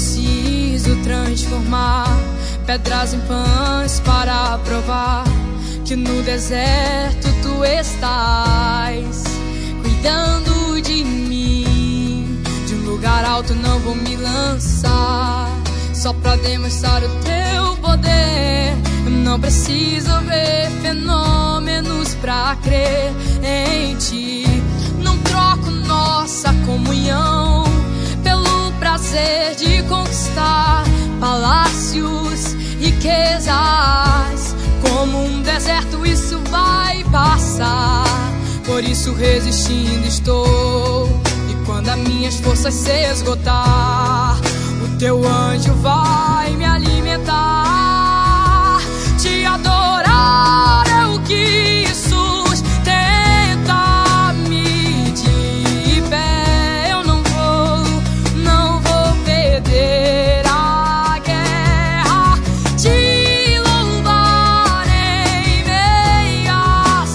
preciso transformar pedras em pães para provar que no deserto tu estás cuidando de mim. De um lugar alto não vou me lançar só pra demonstrar o teu poder. Eu não preciso ver fenômenos pra crer em ti. Não troco nossa comunhão pelo prazer de conquistar palácios, riquezas. Como um deserto isso vai passar, por isso resistindo estou. E quando as minhas forças se esgotar, o teu anjo vai me alimentar. Te adorar é o que sustenta me de pé. Eu não vou perder a guerra. Te louvar em meias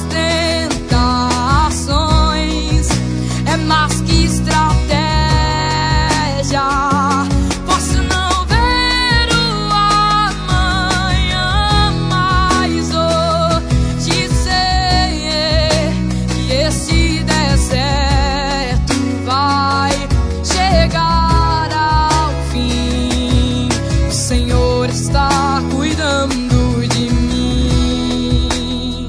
tentações é mais que estratégia. Posso não ver o amanhã, mas hoje sei que esse deserto vai chegar ao fim. O Senhor está cuidando de mim.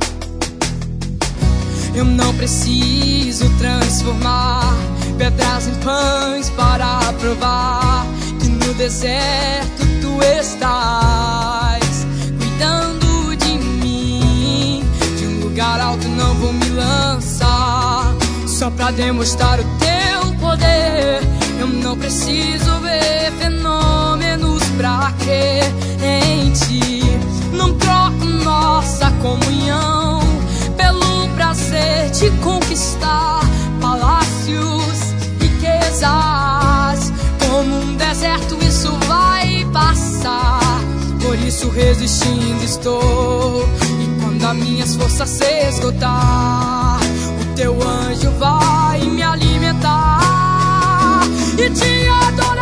Eu não preciso transformar pedras em pães para provar que no deserto tu estás cuidando de mim. De um lugar alto não vou me lançar só pra demonstrar o teu poder. Eu não preciso ver fenômenos pra crer em ti. Não troco nossa comunhão pelo prazer de conquistar palácios, riquezas. Como um deserto isso vai passar, por isso resistindo estou. E quando as minhas forças se esgotar, o teu anjo vai me alimentar e te adorar.